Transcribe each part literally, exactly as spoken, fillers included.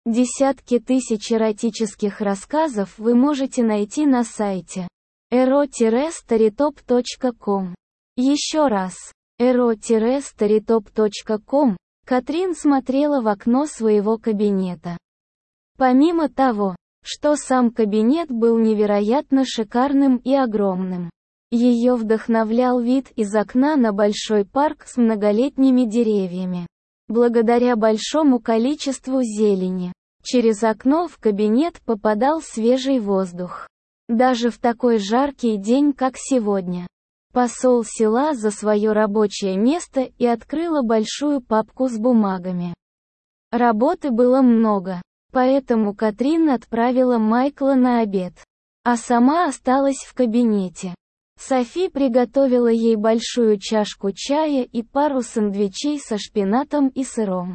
Десятки тысяч эротических рассказов вы можете найти на сайте эро старитоп точка ком. Еще раз, эро старитоп точка ком. Катрин смотрела в окно своего кабинета. Помимо того, что сам кабинет был невероятно шикарным и огромным, ее вдохновлял вид из окна на большой парк с многолетними деревьями. Благодаря большому количеству зелени, через окно в кабинет попадал свежий воздух. Даже в такой жаркий день, как сегодня. Посол села за свое рабочее место и открыла большую папку с бумагами. Работы было много, поэтому Катрин отправила Майкла на обед, а сама осталась в кабинете. Софи приготовила ей большую чашку чая и пару сэндвичей со шпинатом и сыром.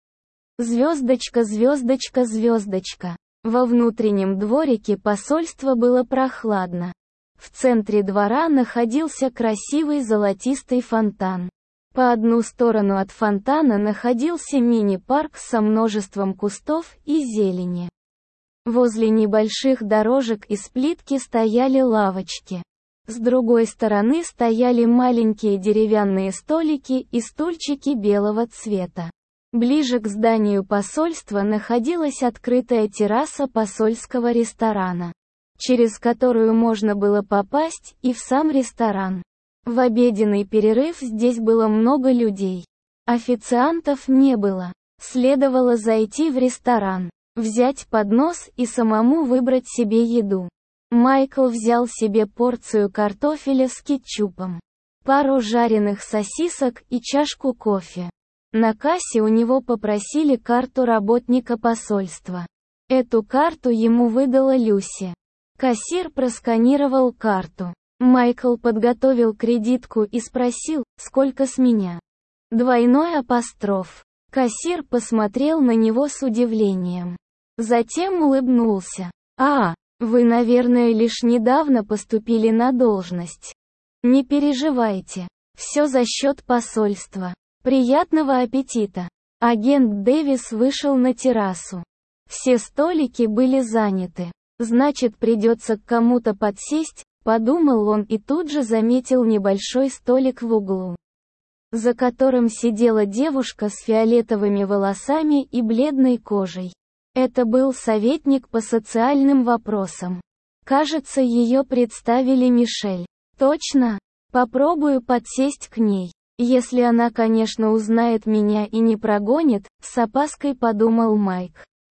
Звездочка, звездочка, звездочка. Во внутреннем дворике посольства было прохладно. В центре двора находился красивый золотистый фонтан. По одну сторону от фонтана находился мини-парк со множеством кустов и зелени. Возле небольших дорожек из плитки стояли лавочки. С другой стороны стояли маленькие деревянные столики и стульчики белого цвета. Ближе к зданию посольства находилась открытая терраса посольского ресторана, через которую можно было попасть и в сам ресторан. В обеденный перерыв здесь было много людей. Официантов не было. Следовало зайти в ресторан, взять поднос и самому выбрать себе еду. Майкл взял себе порцию картофеля с кетчупом, пару жареных сосисок и чашку кофе. На кассе у него попросили карту работника посольства. Эту карту ему выдала Люси. Кассир просканировал карту. Майкл подготовил кредитку и спросил, сколько с меня. Двойной апостроф. Кассир посмотрел на него с удивлением. Затем улыбнулся. «А, вы, наверное, лишь недавно поступили на должность. Не переживайте. Все за счет посольства. Приятного аппетита». Агент Дэвис вышел на террасу. Все столики были заняты. Значит, придется к кому-то подсесть, подумал он и тут же заметил небольшой столик в углу, за которым сидела девушка с фиолетовыми волосами и бледной кожей. Это был советник по социальным вопросам. Кажется, ее представили Мишель. Точно? Попробую подсесть к ней. Если она, конечно, узнает меня и не прогонит, с опаской подумал Майк.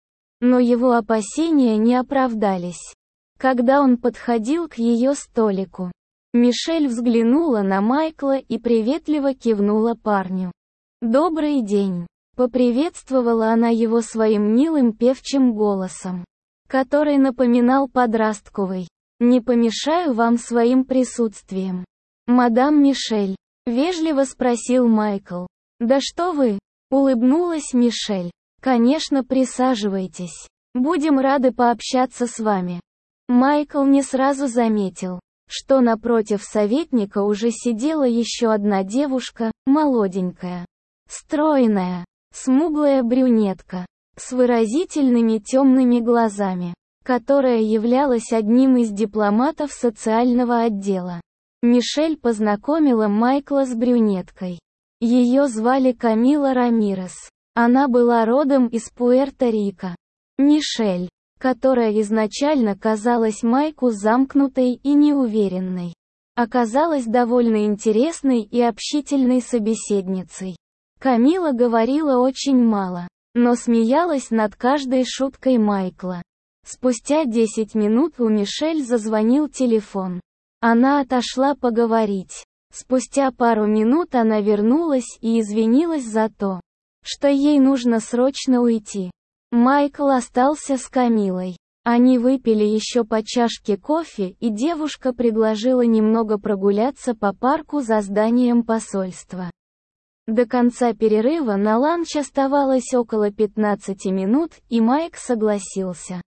Но его опасения не оправдались. Когда он подходил к ее столику, Мишель взглянула на Майкла и приветливо кивнула парню. «Добрый день!» Поприветствовала она его своим милым певчим голосом, который напоминал подростковый. «Не помешаю вам своим присутствием, мадам Мишель?» — вежливо спросил Майкл. «Да что вы!» — улыбнулась Мишель. «Конечно, присаживайтесь. Будем рады пообщаться с вами». Майкл не сразу заметил, что напротив советника уже сидела еще одна девушка, молоденькая, стройная, смуглая брюнетка, с выразительными темными глазами, которая являлась одним из дипломатов социального отдела. Мишель познакомила Майкла с брюнеткой. Ее звали Камила Рамирес. Она была родом из Пуэрто-Рико. Мишель, которая изначально казалась Майку замкнутой и неуверенной, оказалась довольно интересной и общительной собеседницей. Камила говорила очень мало, но смеялась над каждой шуткой Майкла. Спустя десять минут у Мишель зазвонил телефон. Она отошла поговорить. Спустя пару минут она вернулась и извинилась за то, что ей нужно срочно уйти. Майкл остался с Камилой. Они выпили еще по чашке кофе, и девушка предложила немного прогуляться по парку за зданием посольства. До конца перерыва на ланч оставалось около пятнадцати минут, и Майк согласился.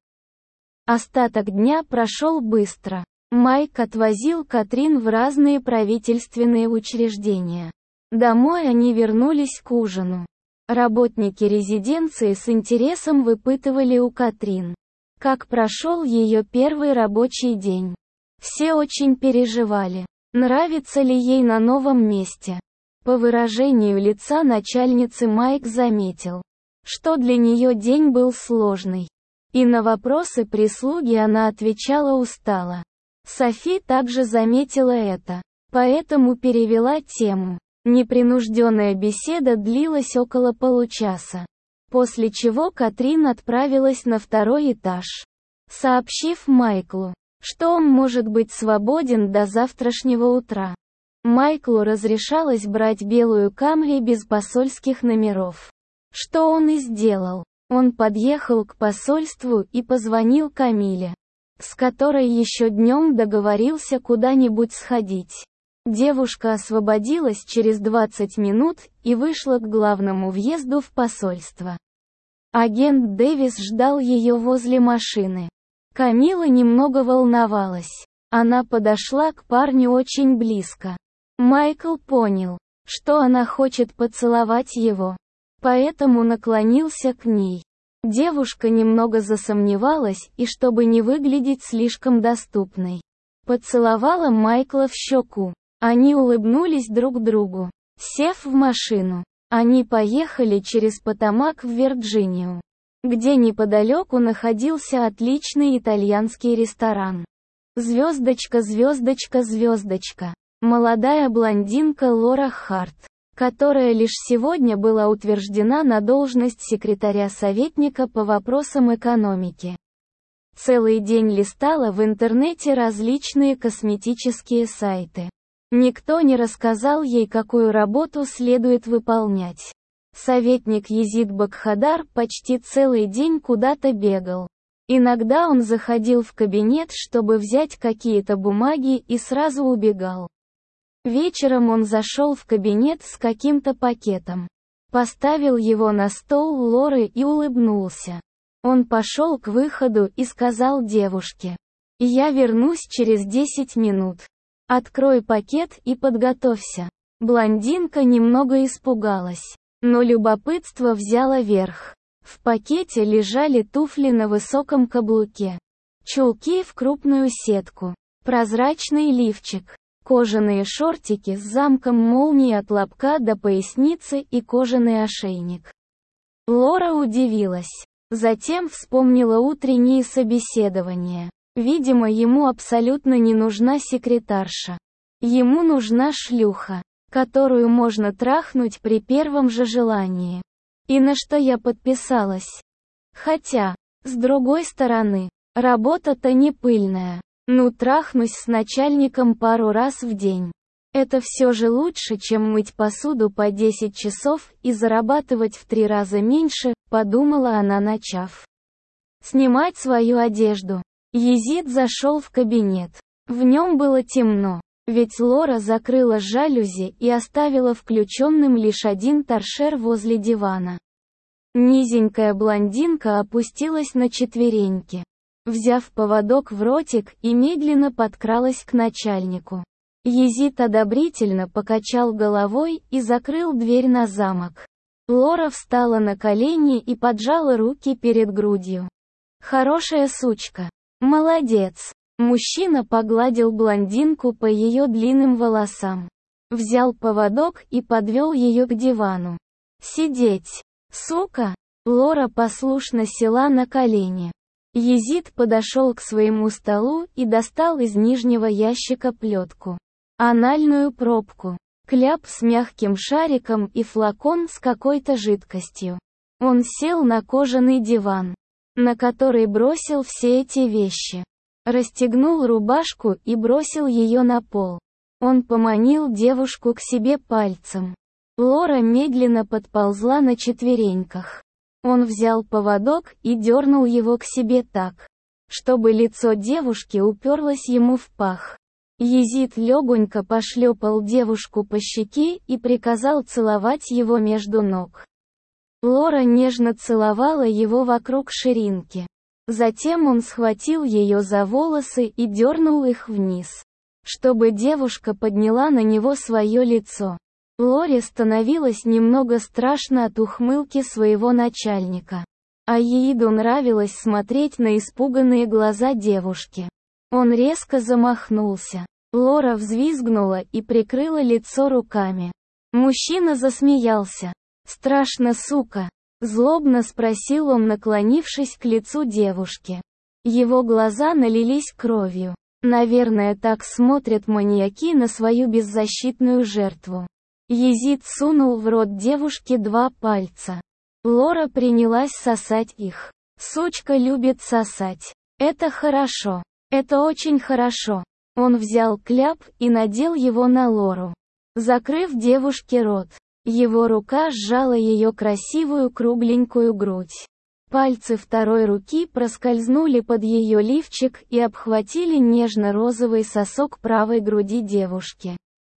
Остаток дня прошел быстро. Майк отвозил Катрин в разные правительственные учреждения. Домой они вернулись к ужину. Работники резиденции с интересом выпытывали у Катрин, как прошел ее первый рабочий день. Все очень переживали, нравится ли ей на новом месте. По выражению лица начальницы Майк заметил, что для нее день был сложный. И на вопросы прислуги она отвечала устало. Софи также заметила это, поэтому перевела тему. Непринужденная беседа длилась около получаса, после чего Катрин отправилась на второй этаж, сообщив Майклу, что он может быть свободен до завтрашнего утра. Майклу разрешалось брать белую Камри без посольских номеров. Что он и сделал. Он подъехал к посольству и позвонил Камиле, с которой еще днем договорился куда-нибудь сходить. Девушка освободилась через двадцать минут и вышла к главному въезду в посольство. Агент Дэвис ждал ее возле машины. Камила немного волновалась. Она подошла к парню очень близко. Майкл понял, что она хочет поцеловать его, поэтому наклонился к ней. Девушка немного засомневалась и, чтобы не выглядеть слишком доступной, поцеловала Майкла в щеку. Они улыбнулись друг другу. Сев в машину, они поехали через Потомак в Вирджинию, где неподалеку находился отличный итальянский ресторан. Звездочка, звездочка, звездочка. Молодая блондинка Лора Харт, которая лишь сегодня была утверждена на должность секретаря-советника по вопросам экономики. Целый день листала в интернете различные косметические сайты. Никто не рассказал ей, какую работу следует выполнять. Советник Езид Бакхадар почти целый день куда-то бегал. Иногда он заходил в кабинет, чтобы взять какие-то бумаги, и сразу убегал. Вечером он зашел в кабинет с каким-то пакетом, поставил его на стол Лоры и улыбнулся. Он пошел к выходу и сказал девушке: «Я вернусь через десять минут. Открой пакет и подготовься». Блондинка немного испугалась, но любопытство взяло верх. В пакете лежали туфли на высоком каблуке, чулки в крупную сетку, прозрачный лифчик, кожаные шортики с замком молнии от лобка до поясницы и кожаный ошейник. Лора удивилась. Затем вспомнила утренние собеседования. Видимо, ему абсолютно не нужна секретарша. Ему нужна шлюха, которую можно трахнуть при первом же желании. И на что я подписалась? Хотя, с другой стороны, работа-то не пыльная. Ну, трахнусь с начальником пару раз в день. Это все же лучше, чем мыть посуду по десять часов и зарабатывать в три раза меньше, подумала она, начав снимать свою одежду. Езид зашел в кабинет. В нем было темно, ведь Лора закрыла жалюзи и оставила включенным лишь один торшер возле дивана. Низенькая блондинка опустилась на четвереньки, взяв поводок в ротик, и медленно подкралась к начальнику. Езид одобрительно покачал головой и закрыл дверь на замок. Лора встала на колени и поджала руки перед грудью. «Хорошая сучка. Молодец». Мужчина погладил блондинку по ее длинным волосам. Взял поводок и подвел ее к дивану. «Сидеть, сука!» Лора послушно села на колени. Езид подошел к своему столу и достал из нижнего ящика плетку, анальную пробку, кляп с мягким шариком и флакон с какой-то жидкостью. Он сел на кожаный диван, на который бросил все эти вещи. Расстегнул рубашку и бросил ее на пол. Он поманил девушку к себе пальцем. Лора медленно подползла на четвереньках. Он взял поводок и дернул его к себе так, чтобы лицо девушки уперлось ему в пах. Езид легонько пошлепал девушку по щеке и приказал целовать его между ног. Лора нежно целовала его вокруг ширинки. Затем он схватил ее за волосы и дернул их вниз, чтобы девушка подняла на него свое лицо. Лоре становилось немного страшно от ухмылки своего начальника. А Еиду нравилось смотреть на испуганные глаза девушки. Он резко замахнулся. Лора взвизгнула и прикрыла лицо руками. Мужчина засмеялся. «Страшно, сука?» — злобно спросил он, наклонившись к лицу девушки. Его глаза налились кровью. Наверное, так смотрят маньяки на свою беззащитную жертву. Езид сунул в рот девушки два пальца. Лора принялась сосать их. Сучка любит сосать. Это хорошо. Это очень хорошо. Он взял кляп и надел его на Лору, закрыв девушке рот. Его рука сжала ее красивую кругленькую грудь. Пальцы второй руки проскользнули под ее лифчик и обхватили нежно-розовый сосок правой груди девушки.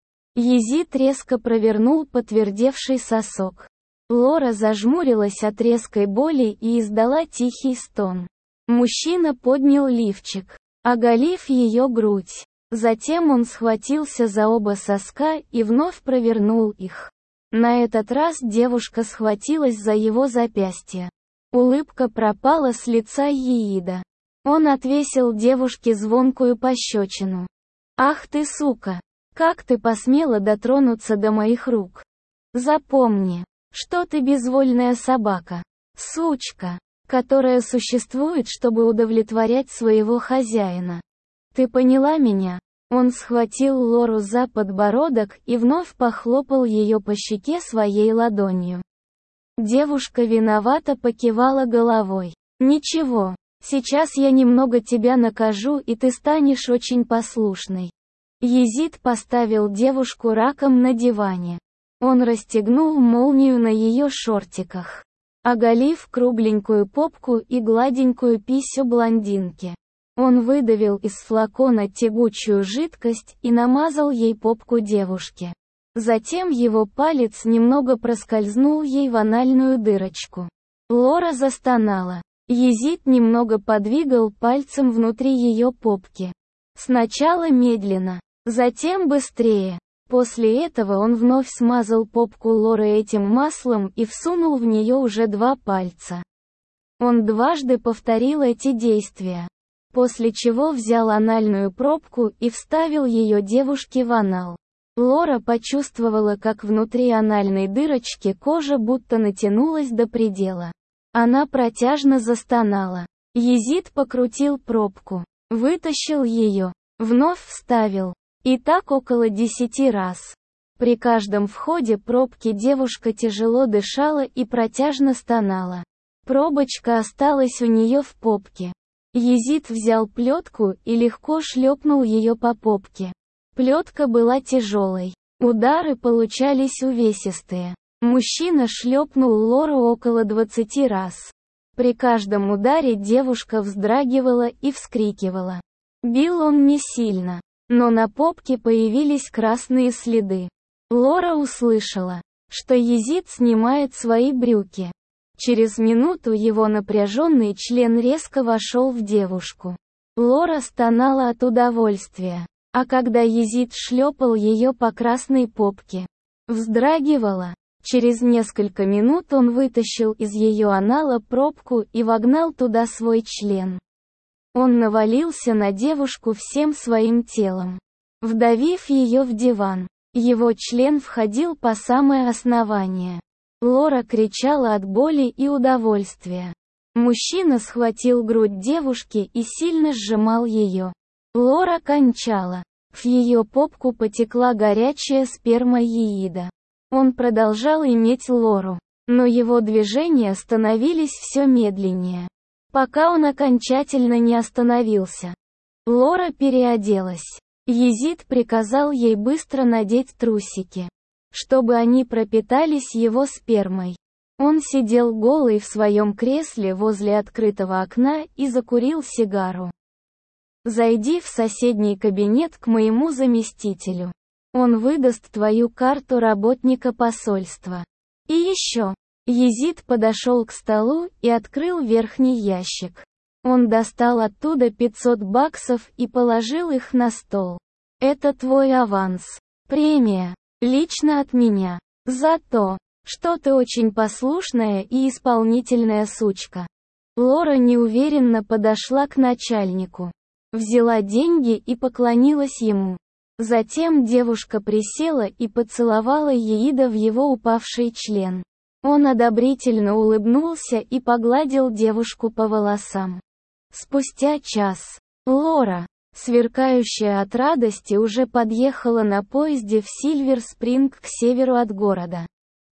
Езид резко провернул подтвердевший сосок. Лора зажмурилась от резкой боли и издала тихий стон. Мужчина поднял лифчик, оголив ее грудь. Затем он схватился за оба соска и вновь провернул их. На этот раз девушка схватилась за его запястье. Улыбка пропала с лица Еида. Он отвесил девушке звонкую пощечину. «Ах ты, сука! Как ты посмела дотронуться до моих рук? Запомни, что ты безвольная собака, сучка, которая существует, чтобы удовлетворять своего хозяина. Ты поняла меня?» Он схватил Лору за подбородок и вновь похлопал ее по щеке своей ладонью. Девушка виновато покивала головой. «Ничего, сейчас я немного тебя накажу, и ты станешь очень послушной». Езид поставил девушку раком на диване. Он расстегнул молнию на ее шортиках, оголив кругленькую попку и гладенькую писю блондинки. Он выдавил из флакона тягучую жидкость и намазал ей попку девушки. Затем его палец немного проскользнул ей в анальную дырочку. Лора застонала. Езид немного подвигал пальцем внутри ее попки. Сначала медленно, затем быстрее. После этого он вновь смазал попку Лоры этим маслом и всунул в нее уже два пальца. Он дважды повторил эти действия, после чего взял анальную пробку и вставил ее девушке в анал. Лора почувствовала, как внутри анальной дырочки кожа будто натянулась до предела. Она протяжно застонала. Езид покрутил пробку, вытащил ее, вновь вставил. И так около десяти раз. При каждом входе пробки девушка тяжело дышала и протяжно стонала. Пробочка осталась у нее в попке. Езид взял плетку и легко шлепнул ее по попке. Плетка была тяжелой. Удары получались увесистые. Мужчина шлепнул Лору около двадцати раз. При каждом ударе девушка вздрагивала и вскрикивала. Бил он не сильно, но на попке появились красные следы. Лора услышала, что Езид снимает свои брюки. Через минуту его напряженный член резко вошел в девушку. Лора стонала от удовольствия, а когда Езид шлепал ее по красной попке, вздрагивала. Через несколько минут он вытащил из ее анала пробку и вогнал туда свой член. Он навалился на девушку всем своим телом, вдавив ее в диван. Его член входил по самое основание. Лора кричала от боли и удовольствия. Мужчина схватил грудь девушки и сильно сжимал ее. Лора кончала. В ее попку потекла горячая сперма Еида. Он продолжал иметь Лору, но его движения становились все медленнее, пока он окончательно не остановился. Лора переоделась. Езид приказал ей быстро надеть трусики, чтобы они пропитались его спермой. Он сидел голый в своем кресле возле открытого окна и закурил сигару. «Зайди в соседний кабинет к моему заместителю. Он выдаст твою карту работника посольства. И еще». Езид подошел к столу и открыл верхний ящик. Он достал оттуда пятьсот баксов и положил их на стол. «Это твой аванс. Премия. Лично от меня. За то, что ты очень послушная и исполнительная сучка. Лора неуверенно подошла к начальнику. Взяла деньги и поклонилась ему. Затем девушка присела и поцеловала Еида в его упавший член. Он одобрительно улыбнулся и погладил девушку по волосам. Спустя час, Лора, сверкающая от радости, уже подъехала на поезде в Сильвер-Спринг к северу от города.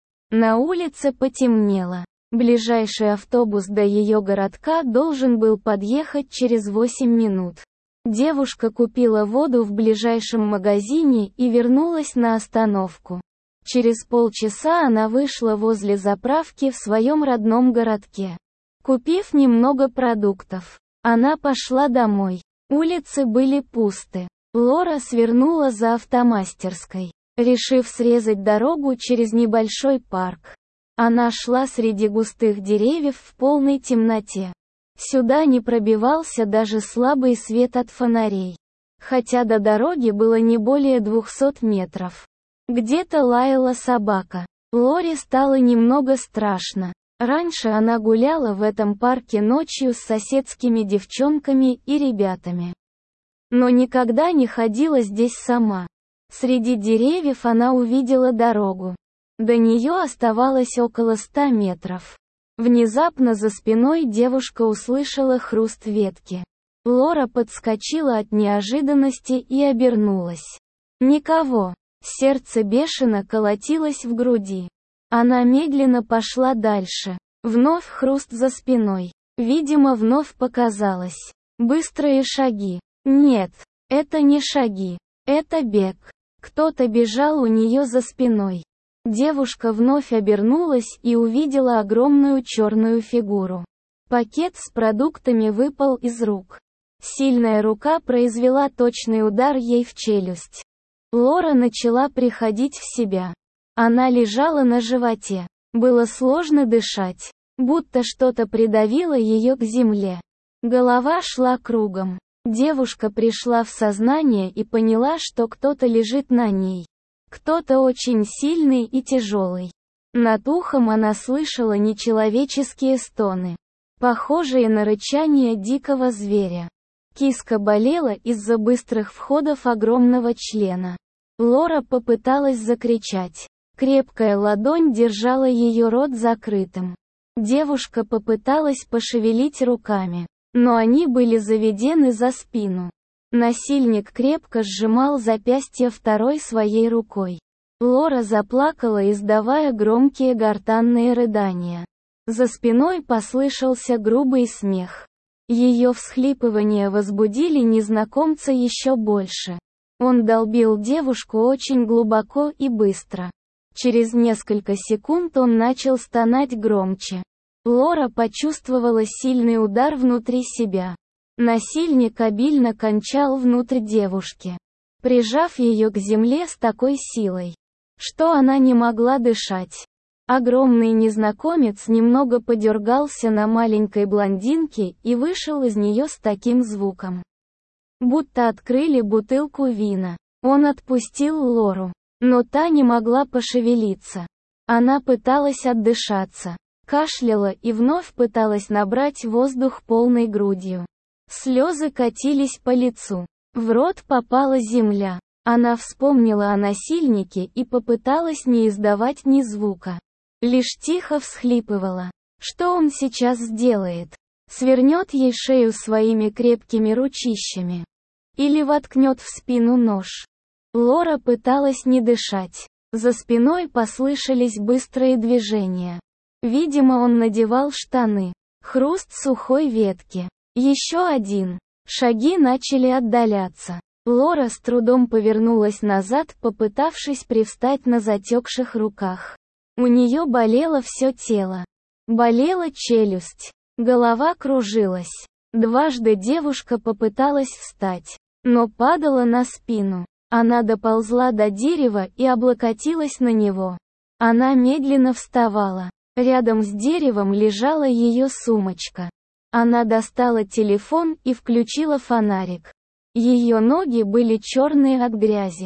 На улице потемнело. Ближайший автобус до ее городка должен был подъехать через восемь минут. Девушка купила воду в ближайшем магазине и вернулась на остановку. Через полчаса она вышла возле заправки в своем родном городке. Купив немного продуктов, она пошла домой. Улицы были пусты. Лора свернула за автомастерской, решив срезать дорогу через небольшой парк. Она шла среди густых деревьев в полной темноте. Сюда не пробивался даже слабый свет от фонарей. Хотя до дороги было не более двухсот метров. Где-то лаяла собака. Лоре стало немного страшно. Раньше она гуляла в этом парке ночью с соседскими девчонками и ребятами. Но никогда не ходила здесь сама. Среди деревьев она увидела дорогу. До нее оставалось около ста метров. Внезапно за спиной девушка услышала хруст ветки. Лора подскочила от неожиданности и обернулась. Никого. Сердце бешено колотилось в груди. Она медленно пошла дальше. Вновь хруст за спиной. Видимо, вновь показалось. Быстрые шаги. Нет, это не шаги. Это бег. Кто-то бежал у нее за спиной. Девушка вновь обернулась и увидела огромную черную фигуру. Пакет с продуктами выпал из рук. Сильная рука произвела точный удар ей в челюсть. Лора начала приходить в себя. Она лежала на животе. Было сложно дышать. Будто что-то придавило ее к земле. Голова шла кругом. Девушка пришла в сознание и поняла, что кто-то лежит на ней. Кто-то очень сильный и тяжелый. Над ухом она слышала нечеловеческие стоны, похожие на рычание дикого зверя. Киска болела из-за быстрых входов огромного члена. Лора попыталась закричать. Крепкая ладонь держала ее рот закрытым. Девушка попыталась пошевелить руками, но они были заведены за спину. Насильник крепко сжимал запястье второй своей рукой. Лора заплакала, издавая громкие гортанные рыдания. За спиной послышался грубый смех. Ее всхлипывания возбудили незнакомца еще больше. Он долбил девушку очень глубоко и быстро. Через несколько секунд он начал стонать громче. Лора почувствовала сильный удар внутри себя. Насильник обильно кончал внутрь девушки, прижав ее к земле с такой силой, что она не могла дышать. Огромный незнакомец немного подергался на маленькой блондинке и вышел из нее с таким звуком, будто открыли бутылку вина. Он отпустил Лору, но та не могла пошевелиться. Она пыталась отдышаться, кашляла и вновь пыталась набрать воздух полной грудью. Слезы катились по лицу. В рот попала земля. Она вспомнила о насильнике и попыталась не издавать ни звука. Лишь тихо всхлипывала. Что он сейчас сделает? Свернет ей шею своими крепкими ручищами? Или воткнет в спину нож? Лора пыталась не дышать. За спиной послышались быстрые движения. Видимо, он надевал штаны. Хруст сухой ветки. Еще один. Шаги начали отдаляться. Лора с трудом повернулась назад, попытавшись привстать на затекших руках. У нее болело все тело. Болела челюсть. Голова кружилась. Дважды девушка попыталась встать, но падала на спину. Она доползла до дерева и облокотилась на него. Она медленно вставала. Рядом с деревом лежала ее сумочка. Она достала телефон и включила фонарик. Ее ноги были черные от грязи.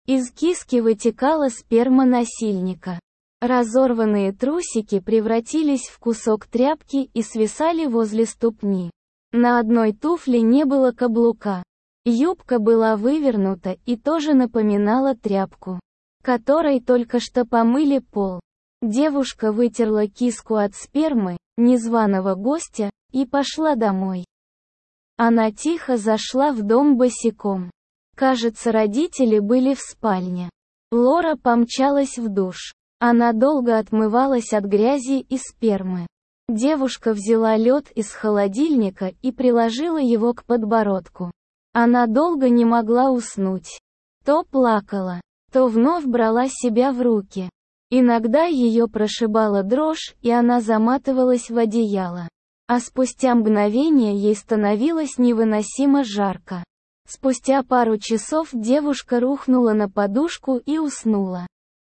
Из киски вытекала сперма насильника. Разорванные трусики превратились в кусок тряпки и свисали возле ступни. На одной туфле не было каблука. Юбка была вывернута и тоже напоминала тряпку, которой только что помыли пол. Девушка вытерла киску от спермы незваного гостя и пошла домой. Она тихо зашла в дом босиком. Кажется, родители были в спальне. Лора помчалась в душ. Она долго отмывалась от грязи и спермы. Девушка взяла лед из холодильника и приложила его к подбородку. Она долго не могла уснуть. То плакала, то вновь брала себя в руки. Иногда ее прошибала дрожь, и она заматывалась в одеяло. А спустя мгновение ей становилось невыносимо жарко. Спустя пару часов девушка рухнула на подушку и уснула.